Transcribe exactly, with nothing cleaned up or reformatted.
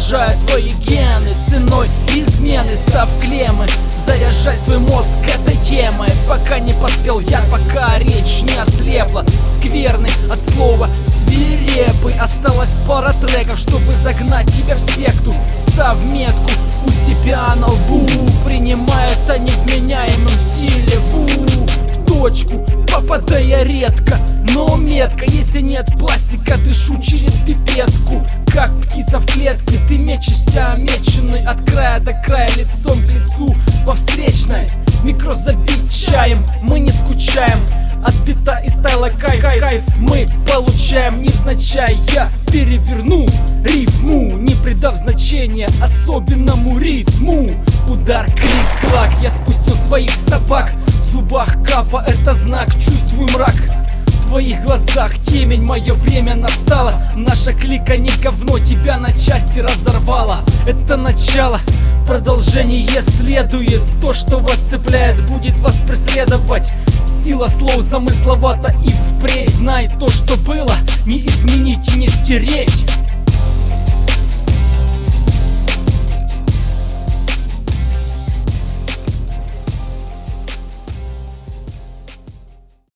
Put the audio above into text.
уничтожаю твои гены ценой измены, став клеммы. Заряжай свой мозг этой темой, пока не поспел я, пока речь не ослепла. Скверный от слова свирепый. Осталось пара треков, чтобы загнать тебя в секту. Став метку у себя на лбу, принимая это невменяемым в силе. Ву, в точку попадая редко, но метко. Если нет пластика, дышу через пипетку. Как птица в клетке, ты мечешься омеченный от края до края, лицом к лицу во встречной. Микро забить чаем, мы не скучаем. От бита и стайла кайф, кайф мы получаем невзначай. Я переверну рифму, не придав значения особенному ритму. Удар, клик, клак, я спустил своих собак. В зубах капа, это знак, чувствую мрак. В твоих глазах темень, мое время настало. Наша клика не говно, тебя на части разорвала. Это начало, продолжение следует. То, что вас цепляет, будет вас преследовать. Сила слов замысловата и впредь. Знай, то, что было, не изменить и не стереть.